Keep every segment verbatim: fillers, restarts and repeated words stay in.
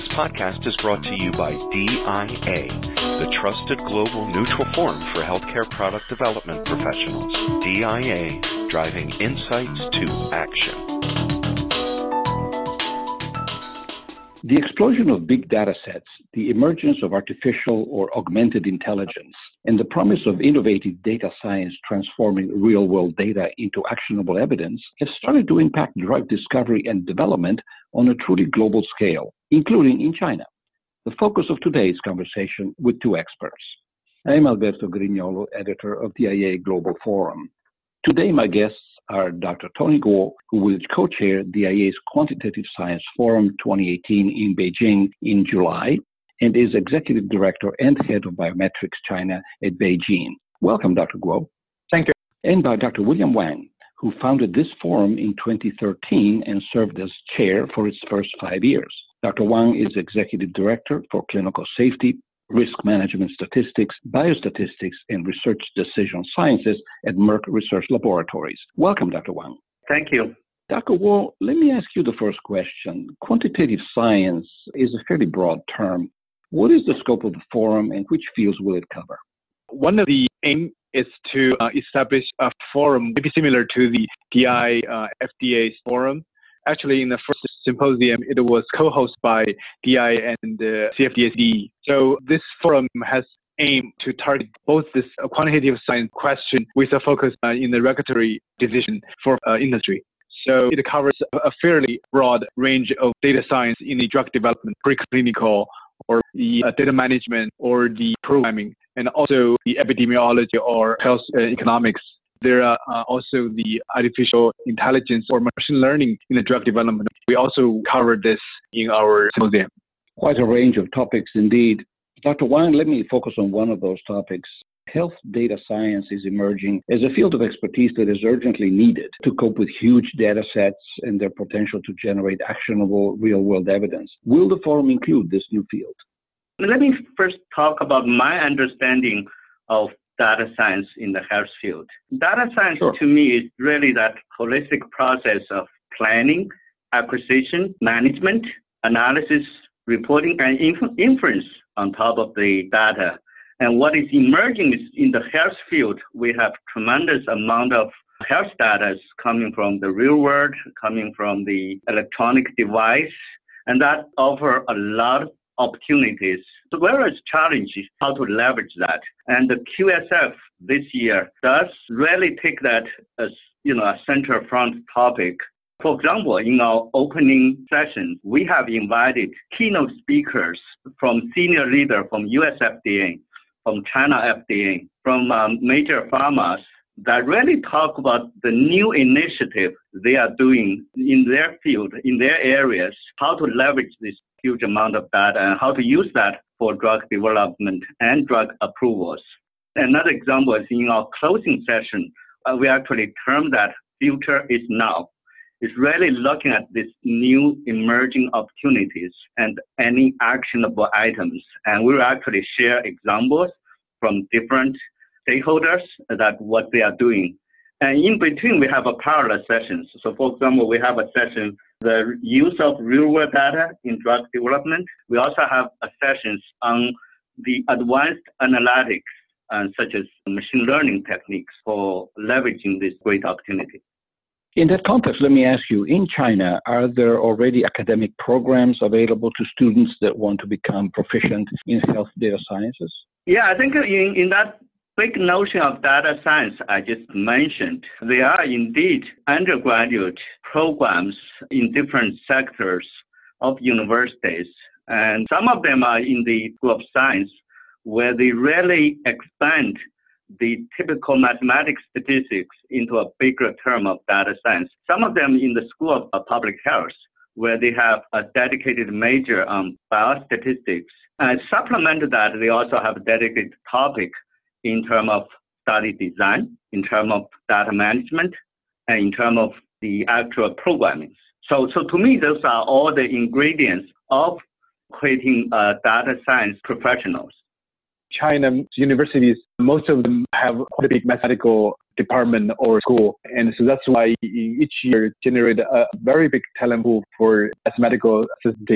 This podcast is brought to you by D I A, the trusted global neutral forum for healthcare product development professionals. D I A, driving insights to action. The explosion of big data sets, the emergence of artificial or augmented intelligence, and the promise of innovative data science transforming real-world data into actionable evidence have started to impact drug discovery and development on a truly global scale, including in China. The focus of today's conversation with two experts. I am Alberto Grignolo, editor of D I A Global Forum. Today, my guests are Doctor Tony Guo, who will co-chair D I A's Quantitative Science Forum twenty eighteen in Beijing in July, and is Executive Director and Head of Biometrics China at BeiGene. Welcome, Doctor Guo. Thank you. And by Doctor William Wang, who founded this forum in twenty thirteen and served as chair for its first five years. Doctor Wang is Executive Director for Clinical Safety, Risk Management Statistics, Biostatistics, and Research Decision Sciences at Merck Research Laboratories. Welcome, Doctor Wang. Thank you. Doctor Guo, let me ask you the first question. Quantitative science is a fairly broad term. What is the scope of the forum and which fields will it cover? One of the aims is to uh, establish a forum maybe similar to the D I uh, F D A's forum. Actually, in the first symposium, it was co-hosted by D I and uh, C F D S D. So this forum has aimed to target both this uh, quantitative science question with a focus uh, in the regulatory division for uh, industry. So it covers a fairly broad range of data science in the drug development, preclinical, or the uh, data management, or the programming, and also the epidemiology or health uh, economics. There are uh, also the artificial intelligence or machine learning in the drug development. We also covered this in our symposium. Quite a range of topics indeed. Doctor Wang, let me focus on one of those topics. Health data science is emerging as a field of expertise that is urgently needed to cope with huge data sets and their potential to generate actionable real-world evidence. Will the forum include this new field? Let me first talk about my understanding of data science in the health field. Data science Sure. to me is really that holistic process of planning, acquisition, management, analysis, reporting, and inf- inference on top of the data. And what is emerging is in the health field, we have tremendous amount of health data coming from the real world, coming from the electronic device, and that offer a lot of opportunities. So whereas challenge is how to leverage that. And the Q S F this year does really take that as, you know, a center front topic. For example, in our opening session, we have invited keynote speakers from senior leader from U S F D A, from China F D A, from um, major pharmas that really talk about the new initiative they are doing in their field, in their areas, how to leverage this huge amount of data and how to use that for drug development and drug approvals. Another example is in our closing session, uh, we actually termed that future is now. It's really looking at these new emerging opportunities and any actionable items. And we will actually share examples from different stakeholders that what they are doing. And in between, we have a parallel sessions. So for example, we have a session, the use of real-world data in drug development. We also have a sessions on the advanced analytics, uh, such as machine learning techniques for leveraging this great opportunity. In that context, let me ask you, in China, are there already academic programs available to students that want to become proficient in health data sciences? Yeah, I think in, in that big notion of data science I just mentioned, there are indeed undergraduate programs in different sectors of universities. And some of them are in the School of Science, where they really expand the typical mathematics statistics into a bigger term of data science. Some of them in the School of Public Health, where they have a dedicated major on biostatistics. And supplement to that, they also have a dedicated topic in terms of study design, in terms of data management, and in terms of the actual programming. So, so to me, those are all the ingredients of creating uh, data science professionals. China universities, most of them have quite a big mathematical department or school. And so that's why each year generate a very big talent pool for mathematical statistics.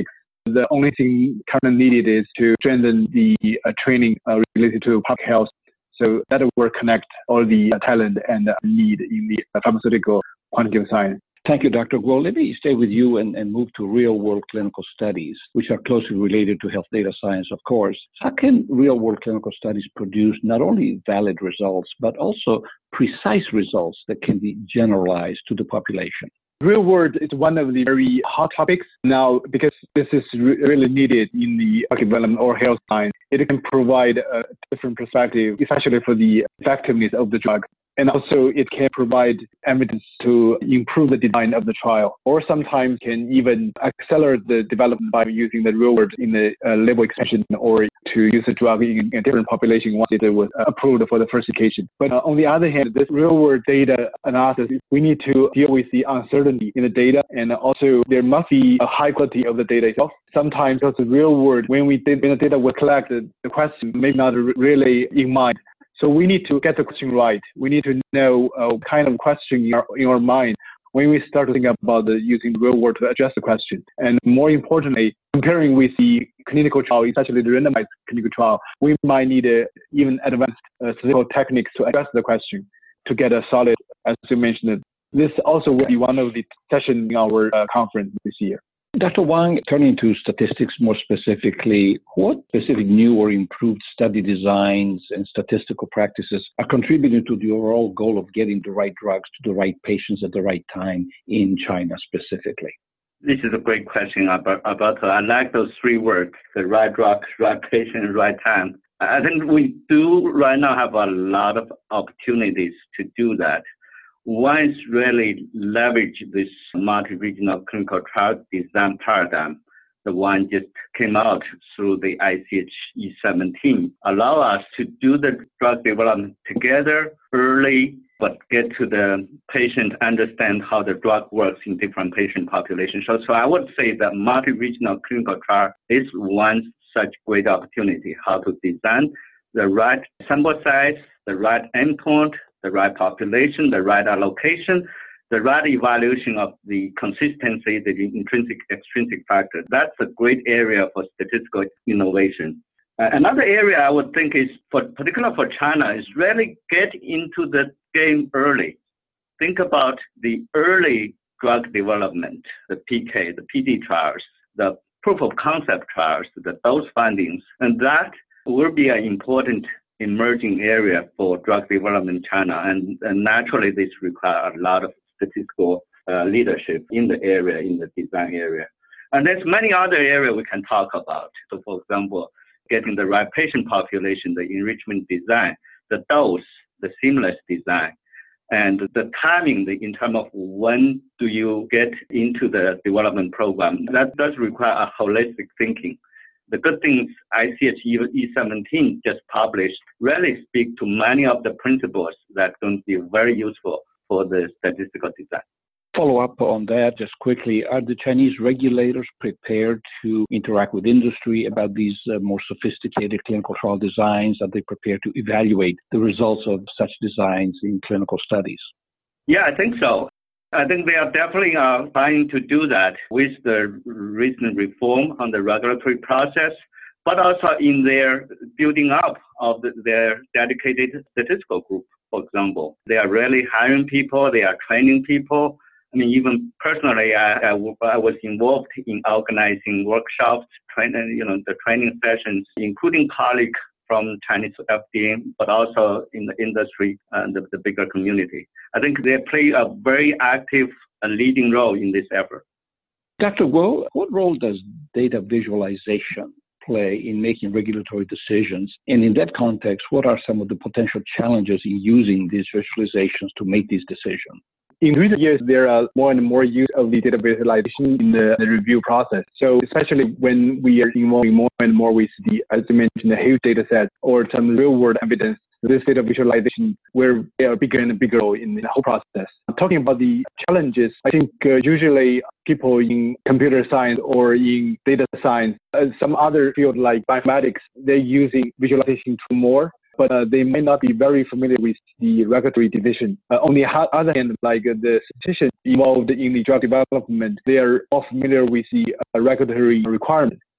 the only thing currently needed is to strengthen the uh, training uh, related to public health. So that will connect all the uh, talent and uh, need in the uh, pharmaceutical quantitative science. Thank you, Doctor Guo. Let me stay with you and, and move to real-world clinical studies, which are closely related to health data science, of course. How can real-world clinical studies produce not only valid results, but also precise results that can be generalized to the population? Real world is one of the very hot topics now because this is re- really needed in the drug development or health science. It can provide a different perspective, especially for the effectiveness of the drug. And also it can provide evidence to improve the design of the trial, or sometimes can even accelerate the development by using the real world in the uh, label expansion or to use the drug in a different population once it was approved for the first indication. But uh, on the other hand, this real world data analysis, we need to deal with the uncertainty in the data, and also there must be a high quality of the data itself. Sometimes because the real world, when we did, when the data was collected, the question may not really in mind. So we need to get the question right. We need to know uh, what kind of question in our, in our mind when we start to think about the, using the real world to address the question. And more importantly, comparing with the clinical trial, especially the randomized clinical trial, we might need uh, even advanced uh, statistical techniques to address the question to get a solid, as you mentioned. This also will be one of the sessions in our uh, conference this year. Doctor Wang, turning to statistics more specifically, what specific new or improved study designs and statistical practices are contributing to the overall goal of getting the right drugs to the right patients at the right time in China specifically? This is a great question, Alberto. I like those three words, the right drug, right patient, right time. I think we do right now have a lot of opportunities to do that. One is really leverage this multi-regional clinical trial design paradigm. The one just came out through the I C H E seventeen, allow us to do the drug development together early, but get to the patient, understand how the drug works in different patient populations. So, so I would say that multi-regional clinical trial is one such great opportunity, how to design the right sample size, the right endpoint, the right population, the right allocation, the right evaluation of the consistency, the intrinsic, extrinsic factors. That's a great area for statistical innovation. Uh, another area I would think is, for particular for China, is really get into the game early. Think about the early drug development, the P K, the P D trials, the proof of concept trials, the dose findings, and that will be an important emerging area for drug development in China, and, and naturally this requires a lot of statistical uh, leadership in the area, in the design area. And there's many other areas we can talk about. So for example, getting the right patient population, the enrichment design, the dose, the seamless design, and the timing the, in terms of when do you get into the development program. That does require a holistic thinking. The good things I C H E seventeen just published really speak to many of the principles that are going to be very useful for the statistical design. Follow up on that just quickly. Are the Chinese regulators prepared to interact with industry about these uh, more sophisticated clinical trial designs? Are they prepared to evaluate the results of such designs in clinical studies? Yeah, I think so. I think they are definitely uh, trying to do that with the recent reform on the regulatory process, but also in their building up of the, their dedicated statistical group, for example. They are really hiring people, they are training people. I mean, even personally, I, I, I was involved in organizing workshops, train, you know, the training sessions, including colleagues from Chinese F D A, but also in the industry and the, the bigger community. I think they play a very active and leading role in this effort. Doctor Guo, what role does data visualization play in making regulatory decisions? And in that context, what are some of the potential challenges in using these visualizations to make these decisions? In recent years, there are more and more use of the data visualization in the, the review process. So especially when we are involving more and more with the, as you mentioned, the huge data set or some real-world evidence, this data visualization will play a bigger and bigger role in the whole process. Talking about the challenges, I think uh, usually people in computer science or in data science, uh, some other field like bioinformatics, they're using visualization tool more. But uh, they may not be very familiar with the regulatory division. Uh, on the other hand, like uh, the statisticians involved in the drug development, they are all familiar with the uh, regulatory requirements.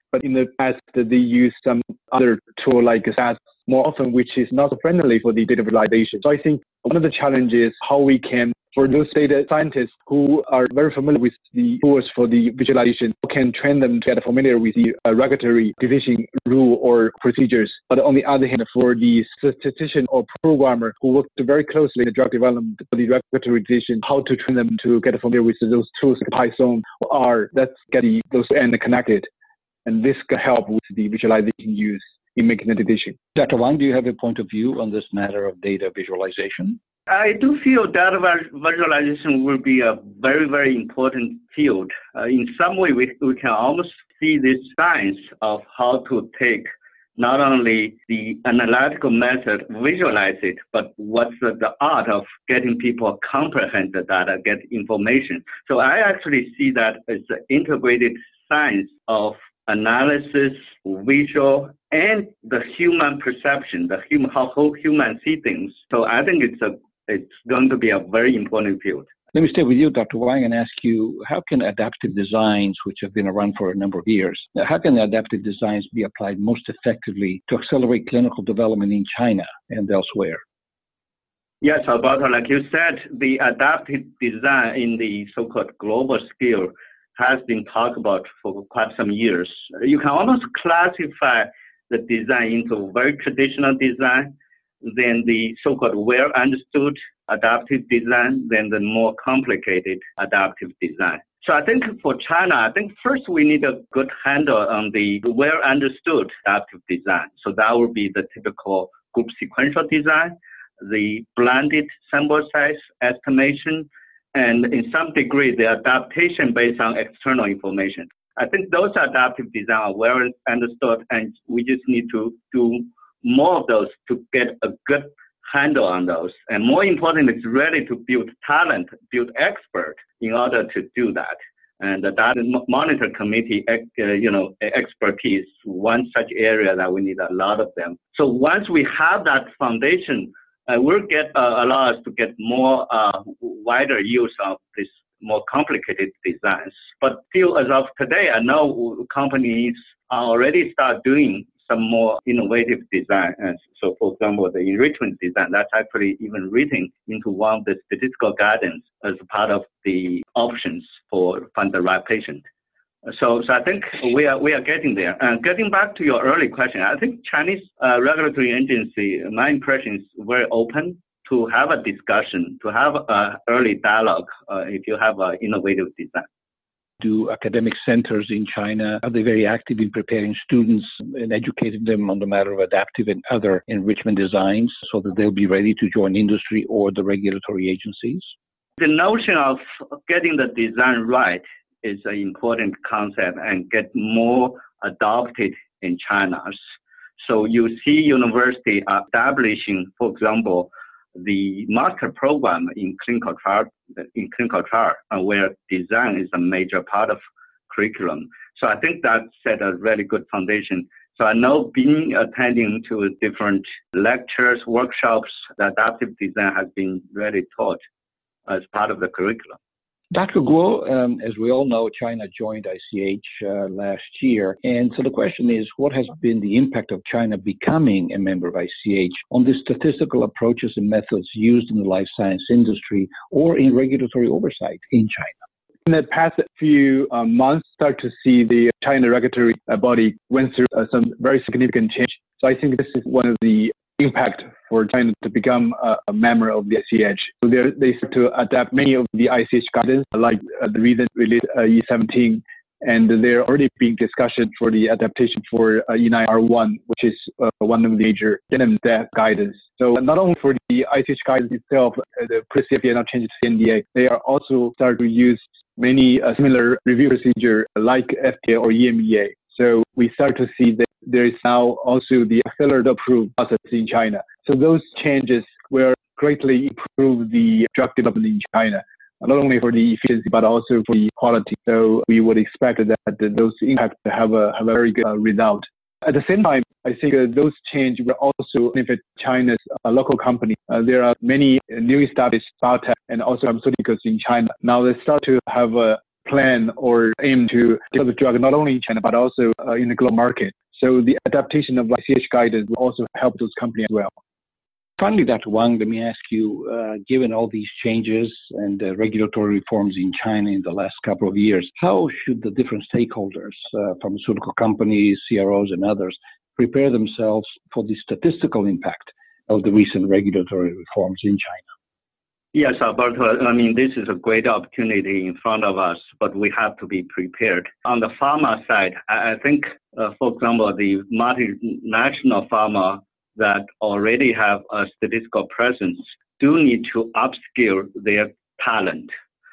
but in the past they use some other tool like S A S more often, which is not so friendly for the data visualization. So I think one of the challenges is how we can, for those data scientists who are very familiar with the tools for the visualization, we can train them to get familiar with the uh, regulatory division rule or procedures. But on the other hand, for the statistician or programmer who worked very closely in the drug development for the regulatory division, how to train them to get familiar with those tools like Python or R, let's get the, those ends connected. And this can help with the visualization use in making the decision. Doctor Wang, do you have a point of view on this matter of data visualization? I do feel data visualization will be a very, very important field. Uh, in some way, we, we can almost see this science of how to take not only the analytical method, visualize it, but what's the, the art of getting people comprehend the data, get information. So I actually see that as an integrated science of analysis, visual, and the human perception, the human, how whole humans see things. So I think it's a it's going to be a very important field. Let me stay with you, Doctor Wang, and ask you, how can adaptive designs, which have been around for a number of years, how can adaptive designs be applied most effectively to accelerate clinical development in China and elsewhere? Yes, Alberto, like you said, the adaptive design in the so-called global scale has been talked about for quite some years. You can almost classify the design into very traditional design, then the so-called well-understood adaptive design, then the more complicated adaptive design. So I think for China, I think first we need a good handle on the well-understood adaptive design. So that would be the typical group sequential design, the blended sample size estimation, and in some degree, the adaptation based on external information. I think those adaptive design are well understood, and we just need to do more of those to get a good handle on those. And more important, it's really to build talent, build expert in order to do that. And the data monitor committee, uh, you know, expertise, one such area that we need a lot of them. So once we have that foundation, uh, we'll get uh, allow us to get more uh, wider use of this more complicated designs. But still, as of today, I know companies are already start doing some more innovative design. And so, for example, the enrichment design, that's actually even written into one of the statistical guidance as part of the options for find the right patient. So, so I think we are we are getting there. And getting back to your early question, I think Chinese uh, regulatory agency, my impression is very open to have a discussion, to have an early dialogue uh, if you have an innovative design. Do academic centers in China, are they very active in preparing students and educating them on the matter of adaptive and other enrichment designs so that they'll be ready to join industry or the regulatory agencies? The notion of getting the design right is an important concept and get more adopted in China. So you see university establishing, for example, the master program in clinical trial, in clinical trial, uh, where design is a major part of curriculum. So I think that set a really good foundation. So I know being attending to different lectures, workshops, the adaptive design has been really taught as part of the curriculum. Doctor Guo, um, as we all know, China joined I C H uh, last year. And so the question is, what has been the impact of China becoming a member of I C H on the statistical approaches and methods used in the life science industry or in regulatory oversight in China? In the past few uh, months, start to see the China regulatory uh, body went through uh, some very significant change. So I think this is one of the impact for China to become a, a member of the I C H. So they start to adapt many of the I C H guidance, like uh, the recent release uh, E seventeen, and they're already being discussion for the adaptation for uh, E nine R one, which is uh, one of the major denim death guidance. So not only for the I C H guidance itself, uh, the pre-C F D A now changed to N D A, they are also start to use many uh, similar review procedure like F D A or E M E A. So we start to see that there is now also the accelerated approval process in China. So those changes will greatly improve the drug development in China, not only for the efficiency, but also for the quality. So we would expect that those impacts have a, have a very good uh, result. At the same time, I think uh, those changes will also benefit China's uh, local companies. Uh, there are many new established biotech and also pharmaceuticals in China. Now they start to have a plan or aim to develop the drug not only in China but also uh, in the global market. So the adaptation of I C H guidance will also help those companies as well. Finally, Doctor Wang, let me ask you, uh, given all these changes and uh, regulatory reforms in China in the last couple of years, how should the different stakeholders, uh, pharmaceutical companies, C R Os, and others, prepare themselves for the statistical impact of the recent regulatory reforms in China? Yes, Alberto, I mean, this is a great opportunity in front of us, but we have to be prepared. On the pharma side, I think, uh, for example, the multinational pharma that already have a statistical presence do need to upskill their talent.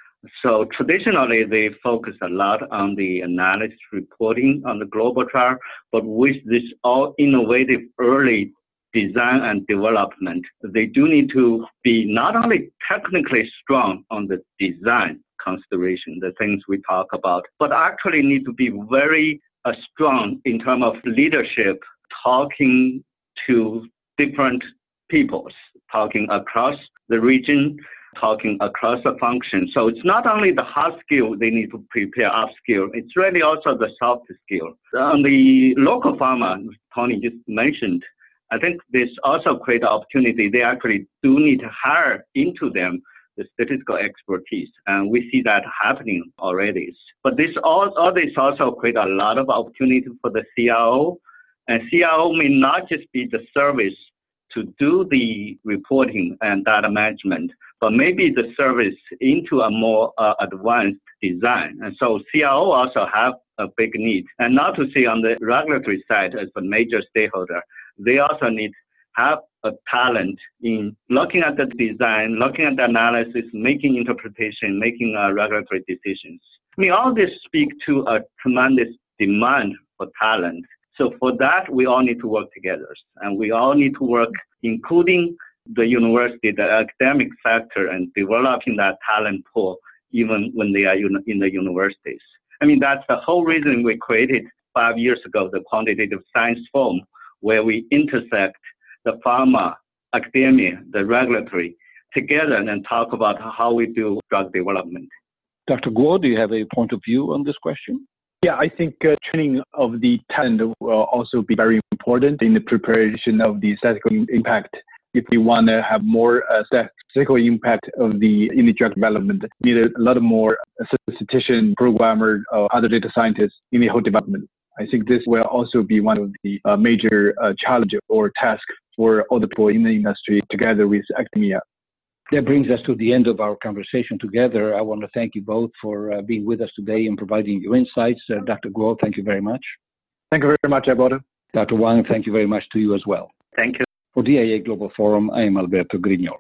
So traditionally, they focus a lot on the analysis reporting on the global trial, but with this all innovative early design and development, they do need to be not only technically strong on the design consideration, the things we talk about, but actually need to be very uh, strong in terms of leadership, talking to different peoples, talking across the region, talking across the function. So it's not only the hard skill they need to prepare, upskill, it's really also the soft skill. On the local pharma, Tony just mentioned, I think this also creates an opportunity. They actually do need to hire into them the statistical expertise, and we see that happening already. But this all, all this also create a lot of opportunity for the C R O, and C R O may not just be the service to do the reporting and data management, but maybe the service into a more uh, advanced design. And so C R O also have a big need. And not to say on the regulatory side as a major stakeholder, they also need to have a talent in looking at the design, looking at the analysis, making interpretation, making uh, regulatory decisions. I mean, all this speak to a tremendous demand for talent. So for that, we all need to work together, and we all need to work, including the university, the academic sector, and developing that talent pool, even when they are in the universities. I mean, that's the whole reason we created five years ago the Quantitative Science Forum, where we intersect the pharma, academia, the regulatory together and talk about how we do drug development. Doctor Guo, do you have a point of view on this question? Yeah, I think uh, training of the talent will also be very important in the preparation of the statistical impact. If we want to have more uh, statistical impact of the in the drug development, we need a lot more statistician, programmer, or other data scientists in the whole development. I think this will also be one of the uh, major uh, challenges or tasks for all the people in the industry together with academia. That brings us to the end of our conversation together. I want to thank you both for uh, being with us today and providing your insights. Uh, Doctor Guo, thank you very much. Thank you very much, Alberto. Doctor Wang, thank you very much to you as well. Thank you. For D I A Global Forum, I am Alberto Grignol.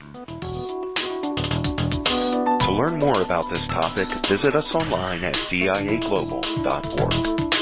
To learn more about this topic, visit us online at D I A global dot org.